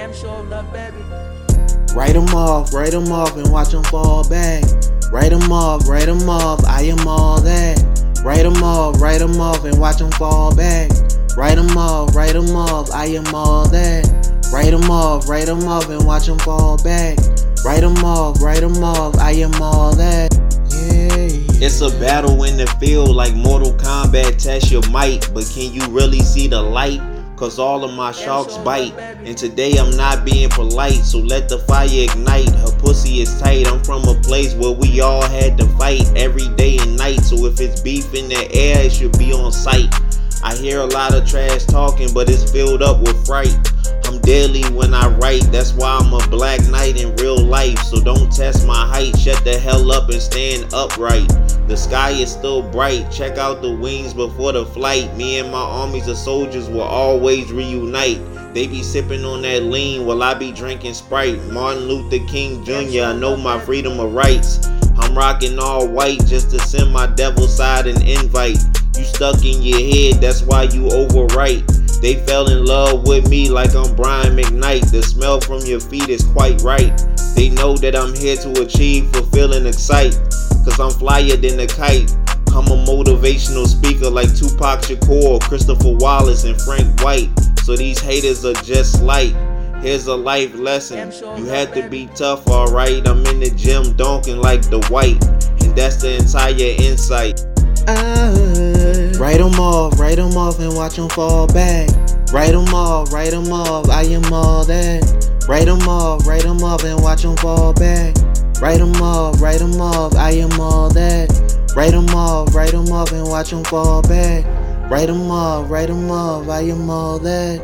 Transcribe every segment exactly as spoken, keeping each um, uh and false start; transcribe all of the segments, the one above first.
Damn sure enough, baby. Write them off, write them off and watch them fall back. Write them off, write them off, I am all that. Write them off, write them off and watch them fall back. Write them off, write them off, I am all that. Write them off, write them off and watch them fall back. Write them off, write them off, I am all that. Yeah, yeah. It's a battle in the field like Mortal Kombat, test your might. But can you really see the light? Cause all of my sharks bite. And today I'm not being polite, so let the fire ignite. Her pussy is tight, I'm from a place where we all had to fight every day and night. So if it's beef in the air, it should be on sight. I hear a lot of trash talking, but it's filled up with fright. I'm deadly when I write, that's why I'm a black knight in real life. So don't test my height, shut the hell up and stand upright. The sky is still bright, check out the wings before the flight. Me and my armies of soldiers will always reunite. They be sipping on that lean while I be drinking Sprite. Martin Luther King Junior, I know my freedom of rights. I'm rocking all white just to send my devil side an invite. You stuck in your head, that's why you overwrite. They fell in love with me like I'm Brian McKnight. The smell from your feet is quite right. They know that I'm here to achieve, fulfill and excite. Cause I'm flyer than a kite. I'm a motivational speaker like Tupac Shakur, Christopher Wallace and Frank White. So these haters are just light. Here's a life lesson. You have to be tough, alright. I'm in the gym donking like the white. And that's the entire insight. Uh, write them off, write them off and watch them fall back. Write them off, write them off, I am all that. Write them off, write them off and watch them fall back. Write them off, write them off, I am all that. Write them off, write them off and watch them fall back. Write them off, write them off, I am all that.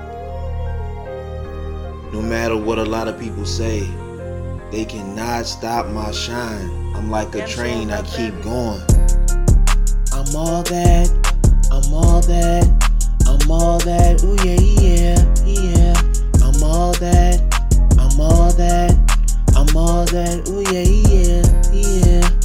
No matter what a lot of people say, they cannot stop my shine. I'm like a train, I keep going. I'm all that, I'm all that, I'm all that, ooh yeah, yeah, yeah. I'm all that, I'm all that, I'm all that, ooh yeah, yeah, yeah.